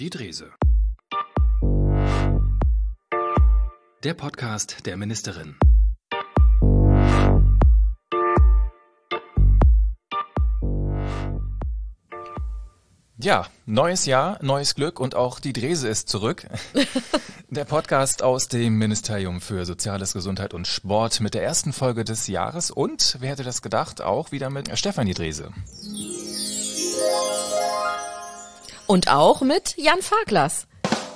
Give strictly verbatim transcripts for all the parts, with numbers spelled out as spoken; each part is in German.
die Drese. Der Podcast der Ministerin. Ja, neues Jahr, neues Glück und auch die Drese ist zurück. Der Podcast aus dem Ministerium für Soziales, Gesundheit und Sport mit der ersten Folge des Jahres und, wer hätte das gedacht, auch wieder mit Stefanie Drese. Und auch mit Jan Farklas.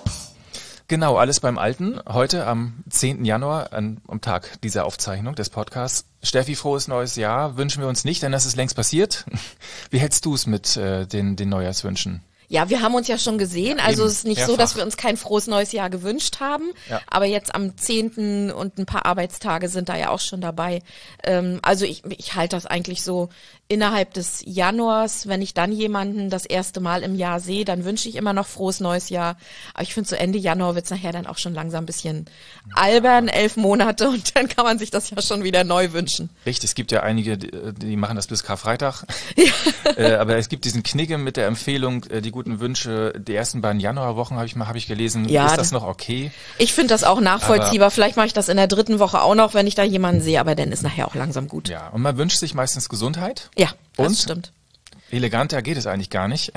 Genau, alles beim Alten. Heute am zehnten Januar, an, am Tag dieser Aufzeichnung des Podcasts. Steffi, frohes neues Jahr wünschen wir uns nicht, denn das ist längst passiert. Wie hältst du es mit äh, den, den Neujahrswünschen? Ja, wir haben uns ja schon gesehen, Ja, also eben, es ist nicht mehrfach. so, dass wir uns kein frohes neues Jahr gewünscht haben, Ja. aber jetzt am zehnten und ein paar Arbeitstage sind da ja auch schon dabei. Ähm, also ich, ich halte das eigentlich so innerhalb des Januars, wenn ich dann jemanden das erste Mal im Jahr sehe, dann wünsche ich immer noch frohes neues Jahr. Aber ich finde, so Ende Januar wird's nachher dann auch schon langsam ein bisschen albern, elf Monate und dann kann man sich das ja schon wieder neu wünschen. Richtig, es gibt ja einige, die, die machen das bis Karfreitag. Ja. Äh, aber es gibt diesen Knigge mit der Empfehlung, äh, die guten Wünsche, die ersten beiden Januarwochen habe ich mal, habe ich gelesen. Ja, ist das noch okay? Ich finde das auch nachvollziehbar. Aber vielleicht mache ich das in der dritten Woche auch noch, wenn ich da jemanden sehe, aber dann ist nachher auch langsam gut. Ja, und man wünscht sich meistens Gesundheit. Ja, das und stimmt. Eleganter geht es eigentlich gar nicht.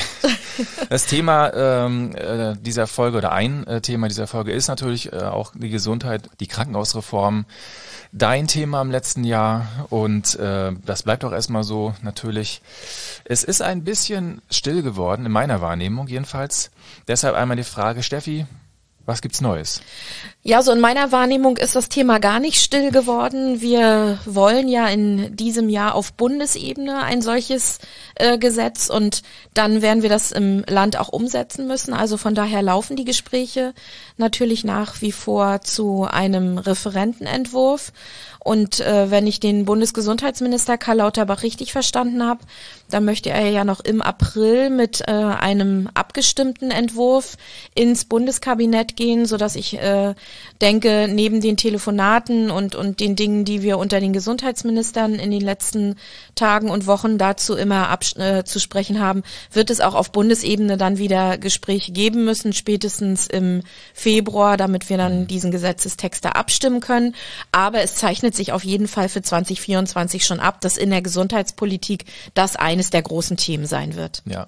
Das Thema ähm, äh, dieser Folge oder ein äh, Thema dieser Folge ist natürlich äh, auch die Gesundheit, die Krankenhausreform. Dein Thema im letzten Jahr und äh, das bleibt auch erstmal so natürlich. Es ist ein bisschen still geworden, in meiner Wahrnehmung jedenfalls. Deshalb einmal die Frage, Steffi, was gibt's Neues? Ja, so in meiner Wahrnehmung ist das Thema gar nicht still geworden. Wir wollen ja in diesem Jahr auf Bundesebene ein solches äh, Gesetz und dann werden wir das im Land auch umsetzen müssen. Also von daher laufen die Gespräche natürlich nach wie vor zu einem Referentenentwurf. Und äh, wenn ich den Bundesgesundheitsminister Karl Lauterbach richtig verstanden habe, dann möchte er ja noch im April mit äh, einem abgestimmten Entwurf ins Bundeskabinett gehen, sodass ich äh, denke, neben den Telefonaten und und den Dingen, die wir unter den Gesundheitsministern in den letzten Tagen und Wochen dazu immer abs- äh, zu sprechen haben, wird es auch auf Bundesebene dann wieder Gespräche geben müssen, spätestens im Februar, damit wir dann diesen Gesetzestext da abstimmen können. Aber es zeichnet sich auf jeden Fall für zwanzig vierundzwanzig schon ab, dass in der Gesundheitspolitik das eines der großen Themen sein wird. Ja.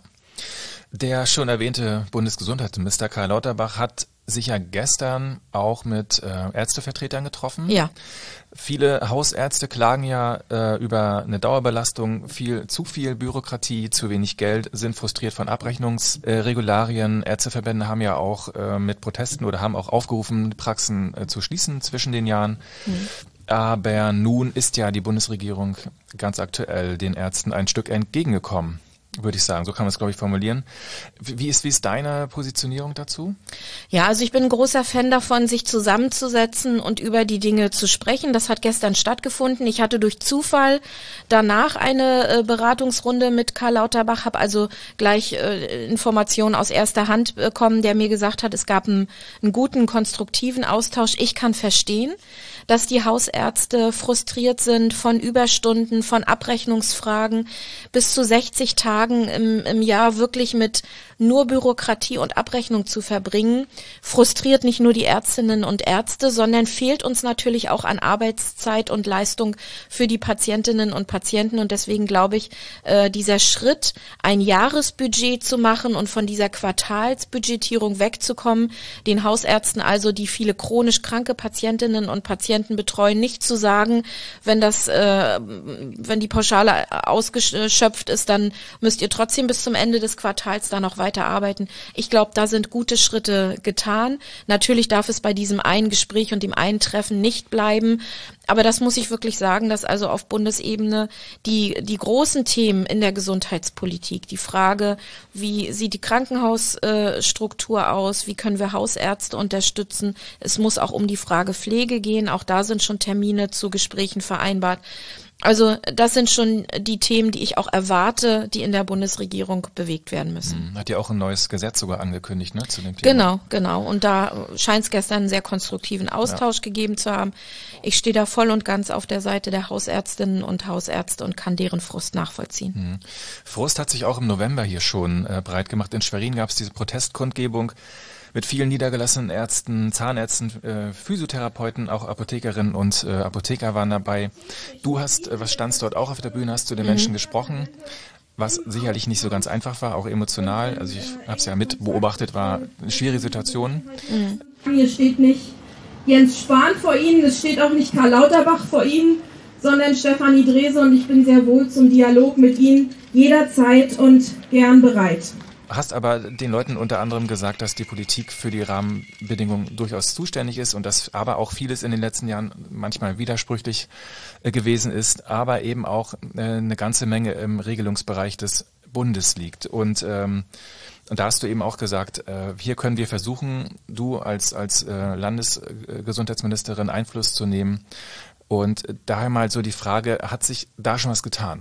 Der schon erwähnte Bundesgesundheitsminister Karl Lauterbach hat sich ja gestern auch mit äh, Ärztevertretern getroffen. Ja. Viele Hausärzte klagen ja äh, über eine Dauerbelastung, viel zu viel Bürokratie, zu wenig Geld, sind frustriert von Abrechnungsregularien. Äh, Ärzteverbände haben ja auch äh, mit Protesten oder haben auch aufgerufen, Praxen äh, zu schließen zwischen den Jahren. Mhm. Aber nun ist ja die Bundesregierung ganz aktuell den Ärzten ein Stück entgegengekommen, würde ich sagen. So kann man es, glaube ich, formulieren. Wie ist, wie ist deine Positionierung dazu? Ja, also ich bin ein großer Fan davon, sich zusammenzusetzen und über die Dinge zu sprechen. Das hat gestern stattgefunden. Ich hatte durch Zufall danach eine äh, Beratungsrunde mit Karl Lauterbach, habe also gleich äh, Informationen aus erster Hand bekommen, der mir gesagt hat, es gab einen, einen guten, konstruktiven Austausch. Ich kann verstehen, dass die Hausärzte frustriert sind von Überstunden, von Abrechnungsfragen, bis zu sechzig Tagen im, im Jahr wirklich mit nur Bürokratie und Abrechnung zu verbringen, frustriert nicht nur die Ärztinnen und Ärzte, sondern fehlt uns natürlich auch an Arbeitszeit und Leistung für die Patientinnen und Patienten. Und deswegen glaube ich, äh, dieser Schritt, ein Jahresbudget zu machen und von dieser Quartalsbudgetierung wegzukommen, den Hausärzten also, die viele chronisch kranke Patientinnen und Patienten betreuen, nicht zu sagen, wenn das, äh, wenn die Pauschale ausgeschöpft ist, dann müsst ihr trotzdem bis zum Ende des Quartals da noch weiterarbeiten. Ich glaube, da sind gute Schritte getan. Natürlich darf es bei diesem einen Gespräch und dem einen Treffen nicht bleiben. Aber das muss ich wirklich sagen, dass also auf Bundesebene die, die großen Themen in der Gesundheitspolitik, die Frage, wie sieht die Krankenhausstruktur aus, wie können wir Hausärzte unterstützen, es muss auch um die Frage Pflege gehen, auch da sind schon Termine zu Gesprächen vereinbart. Also das sind schon die Themen, die ich auch erwarte, die in der Bundesregierung bewegt werden müssen. Hat ja auch ein neues Gesetz sogar angekündigt, ne, zu dem Thema. Genau, genau. Und da scheint es gestern einen sehr konstruktiven Austausch ja. gegeben zu haben. Ich stehe da voll und ganz auf der Seite der Hausärztinnen und Hausärzte und kann deren Frust nachvollziehen. Mhm. Frust hat sich auch im November hier schon äh, breit gemacht. In Schwerin gab es diese Protestkundgebung mit vielen niedergelassenen Ärzten, Zahnärzten, äh, Physiotherapeuten, auch Apothekerinnen und äh, Apotheker waren dabei. Du hast, äh, was standst dort auch auf der Bühne, hast zu den mhm. Menschen gesprochen, was sicherlich nicht so ganz einfach war, auch emotional. Also ich habe es ja mit beobachtet, war eine schwierige Situation. Mhm. Hier steht nicht Jens Spahn vor Ihnen, es steht auch nicht Karl Lauterbach vor Ihnen, sondern Stefanie Drese, und ich bin sehr wohl zum Dialog mit Ihnen jederzeit und gern bereit. Hast aber den Leuten unter anderem gesagt, dass die Politik für die Rahmenbedingungen durchaus zuständig ist und dass aber auch vieles in den letzten Jahren manchmal widersprüchlich äh, gewesen ist, aber eben auch äh, eine ganze Menge im Regelungsbereich des Bundes liegt. Und, ähm, und da hast du eben auch gesagt, äh, hier können wir versuchen, du als, als äh, Landesgesundheitsministerin Einfluss zu nehmen. Und daher mal so die Frage, hat sich da schon was getan?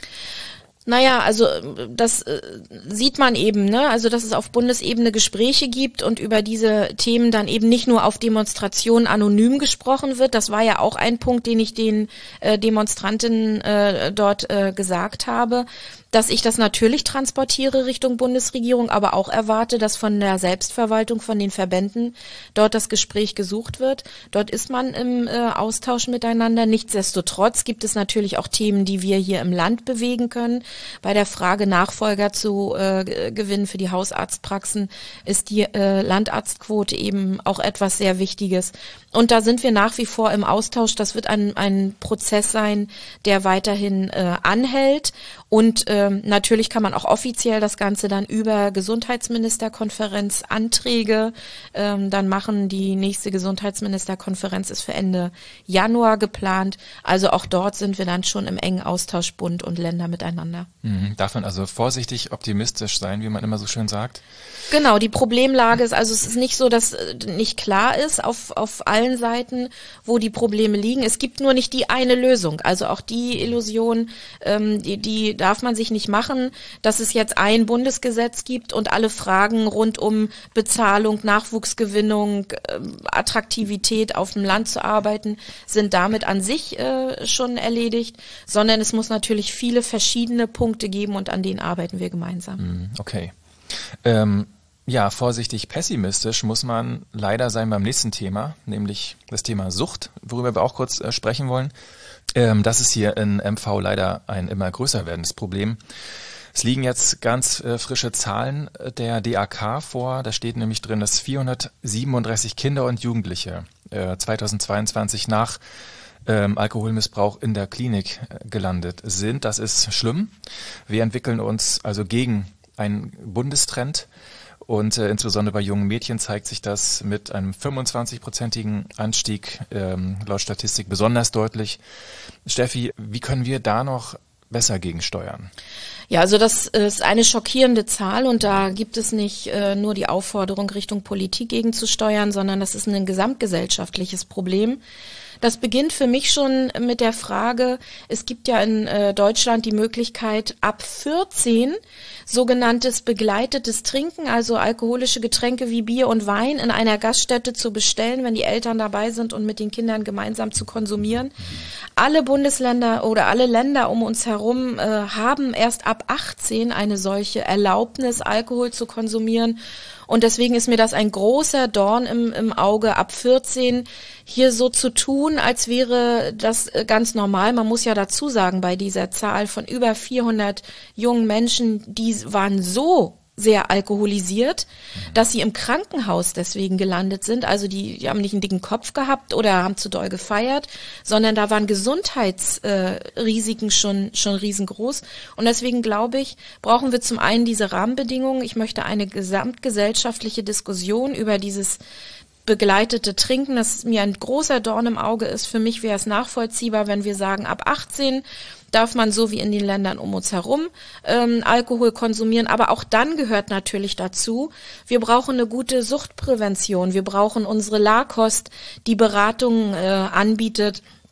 Naja, also das äh, sieht man eben, ne? Also dass es auf Bundesebene Gespräche gibt und über diese Themen dann eben nicht nur auf Demonstrationen anonym gesprochen wird. Das war ja auch ein Punkt, den ich den äh, Demonstrantinnen äh, dort äh, gesagt habe, dass ich das natürlich transportiere Richtung Bundesregierung, aber auch erwarte, dass von der Selbstverwaltung, von den Verbänden dort das Gespräch gesucht wird. Dort ist man im äh, Austausch miteinander. Nichtsdestotrotz gibt es natürlich auch Themen, die wir hier im Land bewegen können. Bei der Frage, Nachfolger zu äh, gewinnen für die Hausarztpraxen, ist die äh, Landarztquote eben auch etwas sehr Wichtiges. Und da sind wir nach wie vor im Austausch. Das wird ein, ein Prozess sein, der weiterhin äh, anhält. Und ähm, natürlich kann man auch offiziell das Ganze dann über Gesundheitsministerkonferenz Anträge ähm, dann machen. Die nächste Gesundheitsministerkonferenz ist für Ende Januar geplant. Also auch dort sind wir dann schon im engen Austausch Bund und Länder miteinander. Mhm. Darf man also vorsichtig optimistisch sein, wie man immer so schön sagt? Genau, die Problemlage ist, also es ist nicht so, dass nicht klar ist auf, auf allen Seiten, wo die Probleme liegen. Es gibt nur nicht die eine Lösung. Also auch die Illusion, ähm, die, die darf man sich nicht machen, dass es jetzt ein Bundesgesetz gibt und alle Fragen rund um Bezahlung, Nachwuchsgewinnung, äh, Attraktivität auf dem Land zu arbeiten, sind damit an sich äh, schon erledigt, sondern es muss natürlich viele verschiedene Punkte geben und an denen arbeiten wir gemeinsam. Okay. Ähm, ja, vorsichtig pessimistisch muss man leider sein beim nächsten Thema, nämlich das Thema Sucht, worüber wir auch kurz äh, sprechen wollen. Ähm, das ist hier in M V leider ein immer größer werdendes Problem. Es liegen jetzt ganz äh, frische Zahlen der D A K vor. Da steht nämlich drin, dass vierhundertsiebenunddreißig Kinder und Jugendliche äh, zweitausendzweiundzwanzig nach ähm, Alkoholmissbrauch in der Klinik äh, gelandet sind. Das ist schlimm. Wir entwickeln uns also gegen einen Bundestrend. Und äh, insbesondere bei jungen Mädchen zeigt sich das mit einem fünfundzwanzig-prozentigen Anstieg ähm, laut Statistik besonders deutlich. Steffi, wie können wir da noch besser gegensteuern? Ja, also das ist eine schockierende Zahl und da gibt es nicht äh, nur die Aufforderung, Richtung Politik gegenzusteuern, sondern das ist ein gesamtgesellschaftliches Problem. Das beginnt für mich schon mit der Frage, es gibt ja in äh, Deutschland die Möglichkeit, ab vierzehn sogenanntes begleitetes Trinken, also alkoholische Getränke wie Bier und Wein in einer Gaststätte zu bestellen, wenn die Eltern dabei sind und mit den Kindern gemeinsam zu konsumieren. Alle Bundesländer oder alle Länder um uns herum äh, haben erst ab achtzehn eine solche Erlaubnis, Alkohol zu konsumieren. Und deswegen ist mir das ein großer Dorn im, im Auge, ab vierzehn hier so zu tun, als wäre das ganz normal. Man muss ja dazu sagen, bei dieser Zahl von über vierhundert jungen Menschen, die waren so sehr alkoholisiert, dass sie im Krankenhaus deswegen gelandet sind. Also die, die haben nicht einen dicken Kopf gehabt oder haben zu doll gefeiert, sondern da waren Gesundheitsrisiken äh, schon schon riesengroß. Und deswegen glaube ich, brauchen wir zum einen diese Rahmenbedingungen. Ich möchte eine gesamtgesellschaftliche Diskussion über dieses begleitete Trinken, das mir ein großer Dorn im Auge ist. Für mich wäre es nachvollziehbar, wenn wir sagen, ab achtzehn darf man so wie in den Ländern um uns herum ähm, Alkohol konsumieren. Aber auch dann gehört natürlich dazu, wir brauchen eine gute Suchtprävention. Wir brauchen unsere Lakost, die Beratungen äh, anbietet.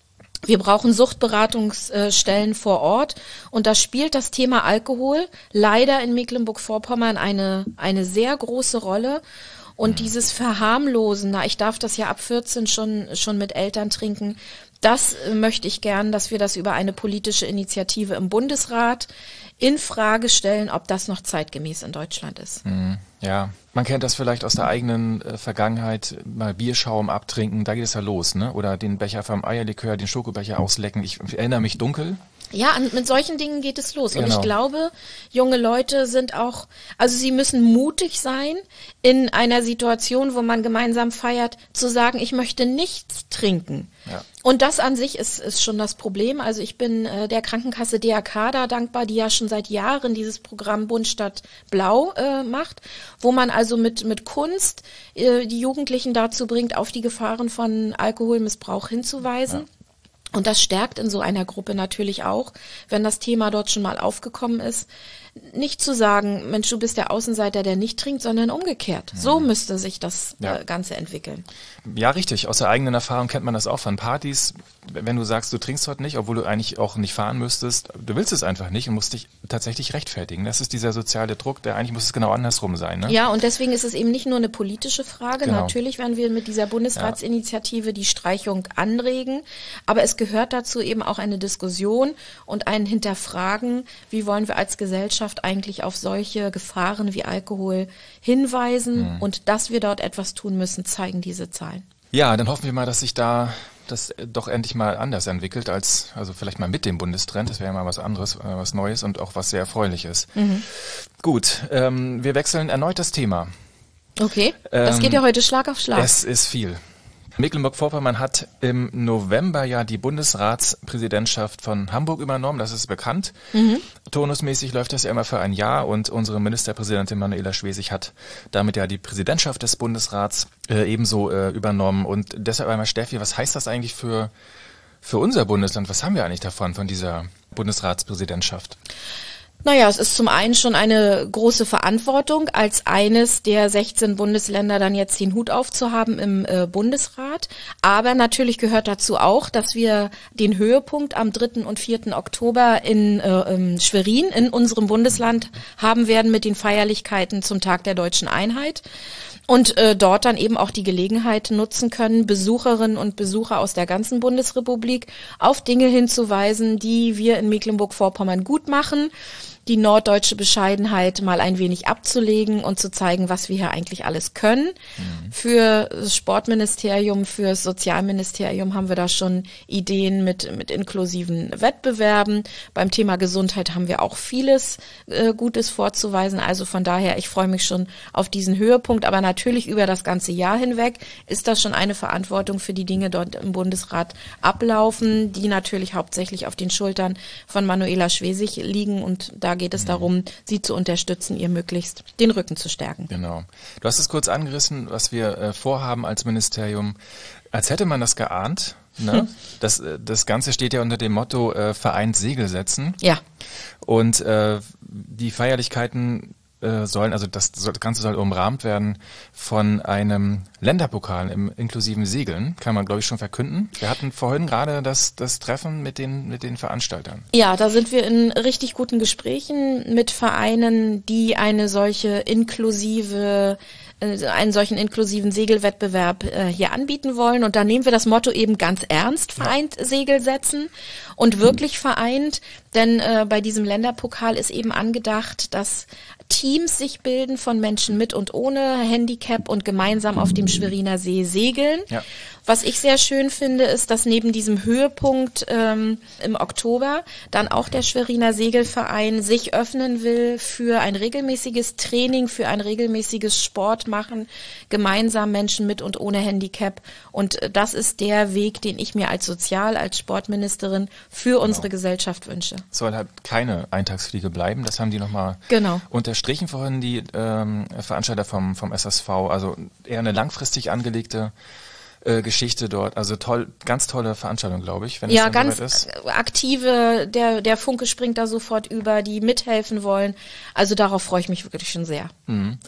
Wir brauchen Suchtberatungsstellen vor Ort und da spielt das Thema Alkohol leider in Mecklenburg-Vorpommern eine eine sehr große Rolle. Und dieses Verharmlosen, na, ich darf das ja ab vierzehn schon schon mit Eltern trinken, das äh, möchte ich gern, dass wir das über eine politische Initiative im Bundesrat in Frage stellen, ob das noch zeitgemäß in Deutschland ist. Mhm. Ja, man kennt das vielleicht aus der eigenen äh, Vergangenheit, mal Bierschaum abtrinken, da geht es ja los, ne? Oder den Becher vom Eierlikör, den Schokobecher auslecken. Ich erinnere mich dunkel. Ja, an, mit solchen Dingen geht es los. Und Genau. ich glaube, junge Leute sind auch, also sie müssen mutig sein, in einer Situation, wo man gemeinsam feiert, zu sagen, ich möchte nichts trinken. Ja. Und das an sich ist, ist schon das Problem. Also ich bin äh, der Krankenkasse D R K da dankbar, die ja schon seit Jahren dieses Programm Bund statt Blau äh, macht, wo man also mit, mit Kunst äh, die Jugendlichen dazu bringt, auf die Gefahren von Alkoholmissbrauch hinzuweisen. Ja. Und das stärkt in so einer Gruppe natürlich auch, wenn das Thema dort schon mal aufgekommen ist, nicht zu sagen, Mensch, du bist der Außenseiter, der nicht trinkt, sondern umgekehrt. Mhm. So müsste sich das ja. äh, Ganze entwickeln. Ja, richtig. Aus der eigenen Erfahrung kennt man das auch von Partys. Wenn du sagst, du trinkst heute nicht, obwohl du eigentlich auch nicht fahren müsstest, du willst es einfach nicht und musst dich tatsächlich rechtfertigen. Das ist dieser soziale Druck, der eigentlich muss es genau andersrum sein. Ne? Ja, und deswegen ist es eben nicht nur eine politische Frage. Genau. Natürlich werden wir mit dieser Bundesratsinitiative die Streichung anregen, aber es gehört dazu eben auch eine Diskussion und ein Hinterfragen, wie wollen wir als Gesellschaft eigentlich auf solche Gefahren wie Alkohol hinweisen mhm. und dass wir dort etwas tun müssen, zeigen diese Zahlen. Ja, dann hoffen wir mal, dass sich da das doch endlich mal anders entwickelt als, also vielleicht mal mit dem Bundestrend, das wäre ja mal was anderes, was Neues und auch was sehr Erfreuliches. Mhm. Gut, ähm, wir wechseln erneut das Thema. Okay, das ähm, geht ja heute Schlag auf Schlag. Es ist viel. Mecklenburg-Vorpommern hat im November ja die Bundesratspräsidentschaft von Hamburg übernommen, das ist bekannt. Mhm. Turnusmäßig läuft das ja immer für ein Jahr und unsere Ministerpräsidentin Manuela Schwesig hat damit ja die Präsidentschaft des Bundesrats äh, ebenso äh, übernommen. Und deshalb einmal, Steffi, was heißt das eigentlich für, für unser Bundesland? Was haben wir eigentlich davon, von dieser Bundesratspräsidentschaft? Naja, es ist zum einen schon eine große Verantwortung, als eines der sechzehn Bundesländer dann jetzt den Hut aufzuhaben im äh, Bundesrat. Aber natürlich gehört dazu auch, dass wir den Höhepunkt am dritten und vierten Oktober in äh, in Schwerin, in unserem Bundesland, haben werden mit den Feierlichkeiten zum Tag der Deutschen Einheit. Und äh, dort dann eben auch die Gelegenheit nutzen können, Besucherinnen und Besucher aus der ganzen Bundesrepublik auf Dinge hinzuweisen, die wir in Mecklenburg-Vorpommern gut machen, die norddeutsche Bescheidenheit mal ein wenig abzulegen und zu zeigen, was wir hier eigentlich alles können. Mhm. Für das Sportministerium, für das Sozialministerium haben wir da schon Ideen mit mit inklusiven Wettbewerben. Beim Thema Gesundheit haben wir auch vieles äh, Gutes vorzuweisen. Also von daher, ich freue mich schon auf diesen Höhepunkt. Aber natürlich über das ganze Jahr hinweg ist das schon eine Verantwortung für die Dinge dort im Bundesrat ablaufen, die natürlich hauptsächlich auf den Schultern von Manuela Schwesig liegen. Und da geht es darum, sie zu unterstützen, ihr möglichst den Rücken zu stärken. Genau. Du hast es kurz angerissen, was wir äh, vorhaben als Ministerium. Als hätte man das geahnt. Ne? Hm. Das, das Ganze steht ja unter dem Motto äh, vereint Segel setzen. Ja. Und äh, die Feierlichkeiten äh, sollen, also das, das Ganze soll umrahmt werden von einem Länderpokal im inklusiven Segeln, kann man glaube ich schon verkünden. Wir hatten vorhin gerade das, das Treffen mit den, mit den Veranstaltern. Ja, da sind wir in richtig guten Gesprächen mit Vereinen, die eine solche inklusive einen solchen inklusiven Segelwettbewerb äh, hier anbieten wollen. Und da nehmen wir das Motto eben ganz ernst, vereint Segel setzen und wirklich vereint, denn äh, bei diesem Länderpokal ist eben angedacht, dass Teams sich bilden von Menschen mit und ohne Handicap und gemeinsam auf dem Schweriner See segeln. Ja. Was ich sehr schön finde, ist, dass neben diesem Höhepunkt ähm, im Oktober dann auch der Schweriner Segelverein sich öffnen will für ein regelmäßiges Training, für ein regelmäßiges Sport machen, gemeinsam Menschen mit und ohne Handicap. Und das ist der Weg, den ich mir als Sozial-, als Sportministerin für genau. unsere Gesellschaft wünsche. Soll halt keine Eintagsfliege bleiben, das haben die nochmal genau. unterstrichen vorhin, die ähm, Veranstalter vom, vom S S V. Also eher eine langfristig angelegte Geschichte dort, also toll, ganz tolle Veranstaltung, glaube ich, wenn ja, es dann ganz soweit ist. Aktive, der der Funke springt da sofort über, die mithelfen wollen. Also darauf freue ich mich wirklich schon sehr. Mhm.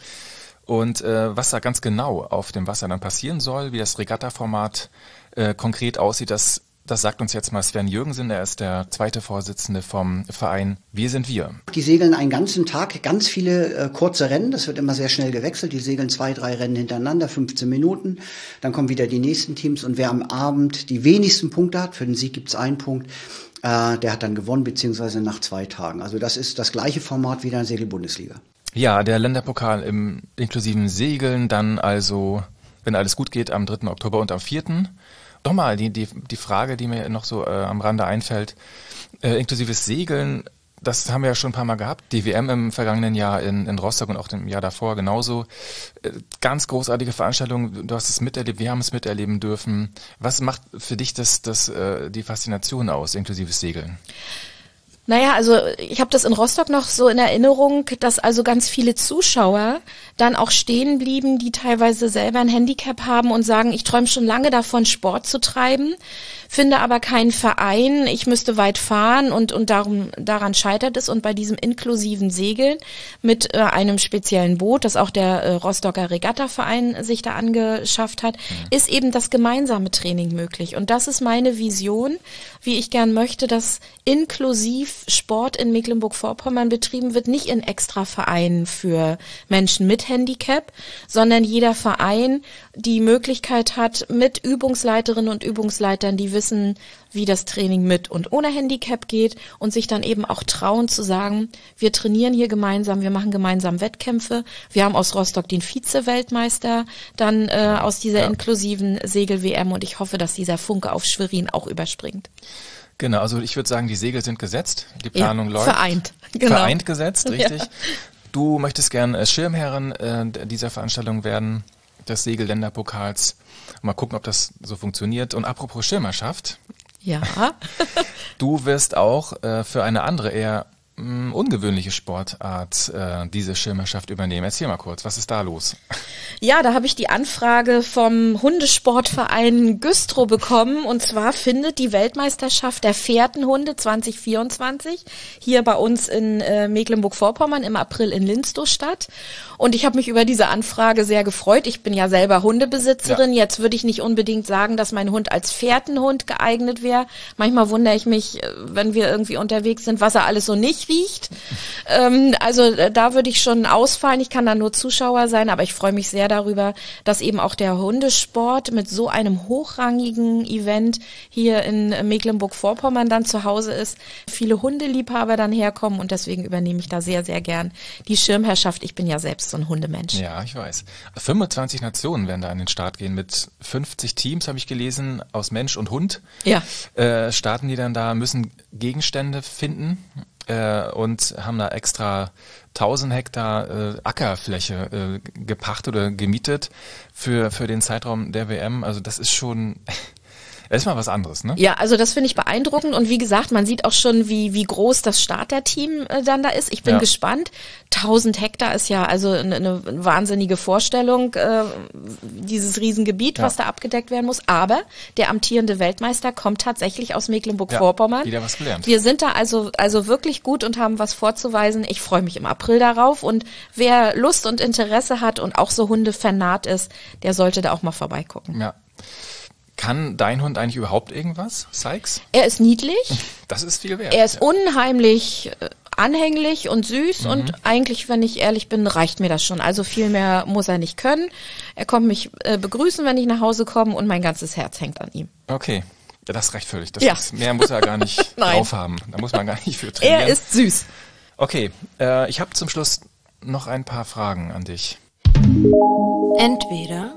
Und äh, was da ganz genau auf dem Wasser dann passieren soll, wie das Regatta-Format äh, konkret aussieht, das Das sagt uns jetzt mal Sven Jürgensen, er ist der zweite Vorsitzende vom Verein Wir sind wir. Die segeln einen ganzen Tag, ganz viele äh, kurze Rennen, das wird immer sehr schnell gewechselt. Die segeln zwei, drei Rennen hintereinander, fünfzehn Minuten. Dann kommen wieder die nächsten Teams und wer am Abend die wenigsten Punkte hat, für den Sieg gibt's einen Punkt, äh, der hat dann gewonnen, beziehungsweise nach zwei Tagen. Also das ist das gleiche Format wie in der Segelbundesliga. Ja, der Länderpokal im inklusiven Segeln, dann also, wenn alles gut geht, am dritten Oktober und am vierten Doch mal, die, die, die Frage, die mir noch so äh, am Rande einfällt, äh, inklusives Segeln, das haben wir ja schon ein paar Mal gehabt. Die W M im vergangenen Jahr in, in Rostock und auch im Jahr davor genauso. Äh, ganz großartige Veranstaltung, du hast es miterlebt, wir haben es miterleben dürfen. Was macht für dich das, das, äh, die Faszination aus, inklusives Segeln? Naja, also ich habe das in Rostock noch so in Erinnerung, dass also ganz viele Zuschauer dann auch stehen blieben, die teilweise selber ein Handicap haben und sagen, ich träume schon lange davon, Sport zu treiben, finde aber keinen Verein, ich müsste weit fahren und und darum daran scheitert es. Und bei diesem inklusiven Segeln mit äh, einem speziellen Boot, das auch der äh, Rostocker Regattaverein sich da angeschafft hat, mhm. ist eben das gemeinsame Training möglich. Und das ist meine Vision, wie ich gern möchte, dass inklusiv Sport in Mecklenburg-Vorpommern betrieben wird, nicht in extra Vereinen für Menschen mit Handicap, sondern jeder Verein die Möglichkeit hat, mit Übungsleiterinnen und Übungsleitern, die wissen, wie das Training mit und ohne Handicap geht und sich dann eben auch trauen zu sagen, wir trainieren hier gemeinsam, wir machen gemeinsam Wettkämpfe. Wir haben aus Rostock den Vize-Weltmeister dann äh, aus dieser ja. inklusiven Segel-W M und ich hoffe, dass dieser Funke auf Schwerin auch überspringt. Genau, also ich würde sagen, die Segel sind gesetzt, die Planung ja, läuft. Vereint, genau. Vereint gesetzt, richtig. Ja. Du möchtest gern äh, Schirmherrin äh, dieser Veranstaltung werden, des Segel-Länderpokals. Mal gucken, ob das so funktioniert. Und apropos Schirmerschaft. Ja. Du wirst auch äh, für eine andere, eher mh, ungewöhnliche Sportart äh, diese Schirmerschaft übernehmen. Erzähl mal kurz, was ist da los? Ja, da habe ich die Anfrage vom Hundesportverein Güstrow bekommen und zwar findet die Weltmeisterschaft der Fährtenhunde zwanzig vierundzwanzig hier bei uns in äh, Mecklenburg-Vorpommern im April in Linstow statt und ich habe mich über diese Anfrage sehr gefreut. Ich bin ja selber Hundebesitzerin, ja. Jetzt würde ich nicht unbedingt sagen, dass mein Hund als Fährtenhund geeignet wäre. Manchmal wundere ich mich, wenn wir irgendwie unterwegs sind, was er alles so nicht riecht. ähm, also da würde ich schon ausfallen, ich kann da nur Zuschauer sein, aber ich freue mich sehr darüber, dass eben auch der Hundesport mit so einem hochrangigen Event hier in Mecklenburg-Vorpommern dann zu Hause ist. Viele Hundeliebhaber dann herkommen und deswegen übernehme ich da sehr, sehr gern die Schirmherrschaft. Ich bin ja selbst so ein Hundemensch. Ja, ich weiß. fünfundzwanzig Nationen werden da an den Start gehen mit fünfzig Teams, habe ich gelesen, aus Mensch und Hund. Ja. Äh, starten die dann da, müssen Gegenstände finden äh, und haben da extra tausend Hektar äh, Ackerfläche äh, gepachtet oder gemietet für für den Zeitraum der W M. Also das ist schon Das ist mal was anderes, ne? Ja, also das finde ich beeindruckend und wie gesagt, man sieht auch schon, wie wie groß das Starterteam äh, dann da ist. Ich bin ja. gespannt. tausend Hektar ist ja also eine, eine wahnsinnige Vorstellung, äh, dieses Riesengebiet, ja. was da abgedeckt werden muss. Aber der amtierende Weltmeister kommt tatsächlich aus Mecklenburg-Vorpommern. Ja, wieder was gelernt. Wir sind da also also wirklich gut und haben was vorzuweisen. Ich freue mich im April darauf und wer Lust und Interesse hat und auch so Hunde-Fanat ist, der sollte da auch mal vorbeigucken. Ja. Kann dein Hund eigentlich überhaupt irgendwas, Sykes? Er ist niedlich. Das ist viel wert. Er ist ja. unheimlich äh, anhänglich und süß mhm. und eigentlich, wenn ich ehrlich bin, reicht mir das schon. Also viel mehr muss er nicht können. Er kommt mich äh, begrüßen, wenn ich nach Hause komme und mein ganzes Herz hängt an ihm. Okay, ja, das reicht völlig. Das ja. ist, mehr muss er gar nicht drauf haben. Da muss man gar nicht für trainieren. Er ist süß. Okay, äh, ich habe zum Schluss noch ein paar Fragen an dich. Entweder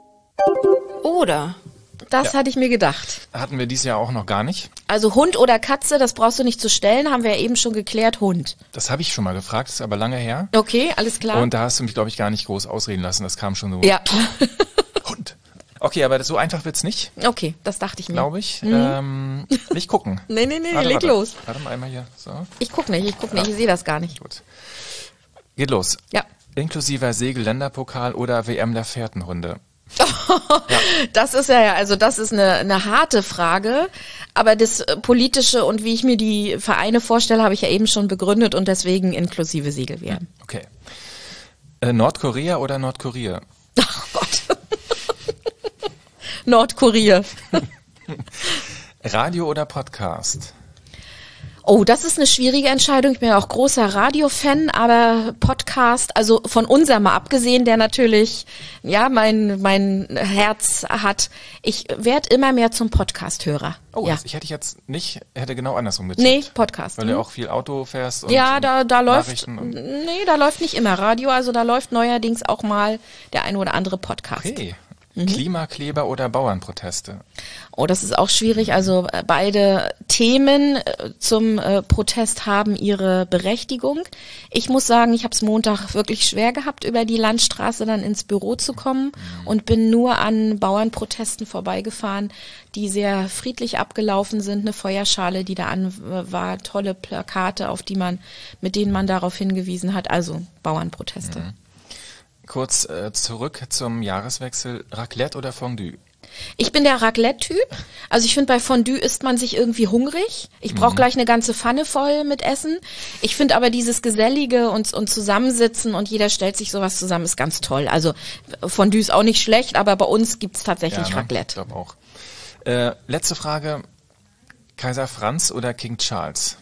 oder. Das ja. hatte ich mir gedacht. Hatten wir dieses Jahr auch noch gar nicht. Also Hund oder Katze, das brauchst du nicht zu stellen, haben wir ja eben schon geklärt, Hund. Das habe ich schon mal gefragt, das ist aber lange her. Okay, alles klar. Und da hast du mich, glaube ich, gar nicht groß ausreden lassen, das kam schon so. Ja. Hund. Okay, aber so einfach wird's nicht. Okay, das dachte ich mir. Glaube ich. Mhm. Ähm, nicht gucken. nee, nee, nee, warte, leg warte. los. Warte mal einmal hier. So. Ich guck nicht, ich guck nicht, ja. ich sehe das gar nicht. Gut. Geht los. Ja. Inklusive Segel-Länderpokal oder W M der Fährtenhunde. Ja. Das ist ja, also das ist eine, eine harte Frage, aber das Politische und wie ich mir die Vereine vorstelle, habe ich ja eben schon begründet und deswegen inklusive Segel werden. Okay. Äh, Nordkorea oder Nordkorea? Ach Gott. Nordkorea. Radio oder Podcast? Oh, das ist eine schwierige Entscheidung. Ich bin ja auch großer Radio-Fan, aber Podcast, also von unserem mal abgesehen, der natürlich, ja, mein, mein Herz hat. Ich werde immer mehr zum Podcast-Hörer. Oh, ja. das, ich hätte jetzt nicht, hätte genau andersrum getippt. Nee, Podcast. Weil hm? du auch viel Auto fährst und Ja, da, da läuft, und nee, da läuft nicht immer Radio, also da läuft neuerdings auch mal der ein oder andere Podcast. Okay. Mhm. Klimakleber oder Bauernproteste? Oh, das ist auch schwierig. Also äh, beide Themen äh, zum äh, Protest haben ihre Berechtigung. Ich muss sagen, ich habe es Montag wirklich schwer gehabt, über die Landstraße dann ins Büro zu kommen mhm. und bin nur an Bauernprotesten vorbeigefahren, die sehr friedlich abgelaufen sind. Eine Feuerschale, die da an war, tolle Plakate, auf die man, mit denen man darauf hingewiesen hat. Also Bauernproteste. Mhm. Kurz äh, zurück zum Jahreswechsel. Raclette oder Fondue? Ich bin der Raclette-Typ. Also ich finde, bei Fondue isst man sich irgendwie hungrig. Ich brauche mhm. gleich eine ganze Pfanne voll mit Essen. Ich finde aber dieses Gesellige und, und Zusammensitzen und jeder stellt sich sowas zusammen, ist ganz toll. Also Fondue ist auch nicht schlecht, aber bei uns gibt's tatsächlich ja, ne? Raclette. Ich glaube auch. Äh, letzte Frage. Kaiser Franz oder King Charles?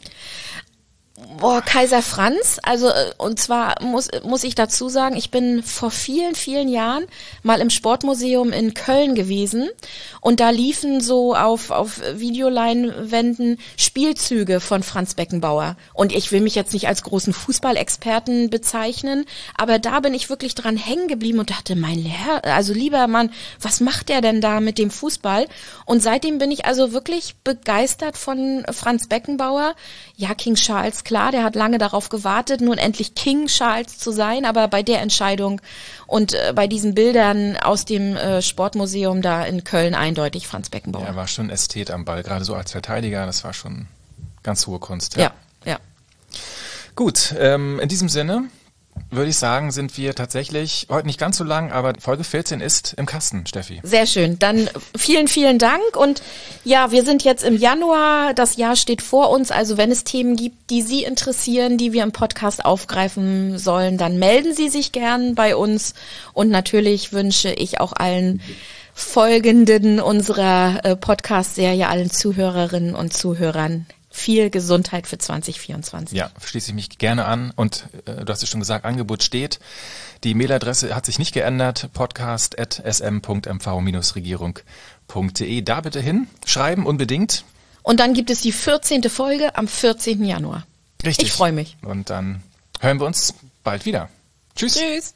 Boah, Kaiser Franz, also und zwar muss muss ich dazu sagen, ich bin vor vielen, vielen Jahren mal im Sportmuseum in Köln gewesen und da liefen so auf auf Videoleinwänden Spielzüge von Franz Beckenbauer und ich will mich jetzt nicht als großen Fußballexperten bezeichnen, aber da bin ich wirklich dran hängen geblieben und dachte, mein Herr, also lieber Mann, was macht der denn da mit dem Fußball? Und seitdem bin ich also wirklich begeistert von Franz Beckenbauer. Ja, King Charles, klar, der hat lange darauf gewartet, nun endlich King Charles zu sein, aber bei der Entscheidung und äh, bei diesen Bildern aus dem äh, Sportmuseum da in Köln eindeutig Franz Beckenbauer. Er war schon Ästhet am Ball, gerade so als Verteidiger, das war schon ganz hohe Kunst. Ja, ja. ja. Gut, ähm, in diesem Sinne würde ich sagen, sind wir tatsächlich heute nicht ganz so lang, aber Folge vierzehn ist im Kasten, Steffi. Sehr schön. Dann vielen, vielen Dank. Und ja, wir sind jetzt im Januar. Das Jahr steht vor uns. Also wenn es Themen gibt, die Sie interessieren, die wir im Podcast aufgreifen sollen, dann melden Sie sich gern bei uns. Und natürlich wünsche ich auch allen Folgenden unserer äh, Podcast-Serie, allen Zuhörerinnen und Zuhörern viel Gesundheit für zwanzig vierundzwanzig. Ja, schließe ich mich gerne an und äh, du hast es schon gesagt, Angebot steht. Die Mailadresse hat sich nicht geändert, podcast at s m punkt m v dash regierung punkt d e. Da bitte hin, schreiben unbedingt. Und dann gibt es die vierzehnte Folge am vierzehnten Januar. Richtig. Ich freue mich. Und dann hören wir uns bald wieder. Tschüss. Tschüss.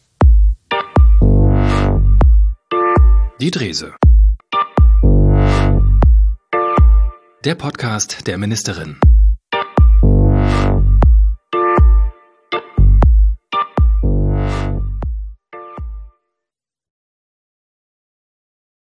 Die Drese. Der Podcast der Ministerin.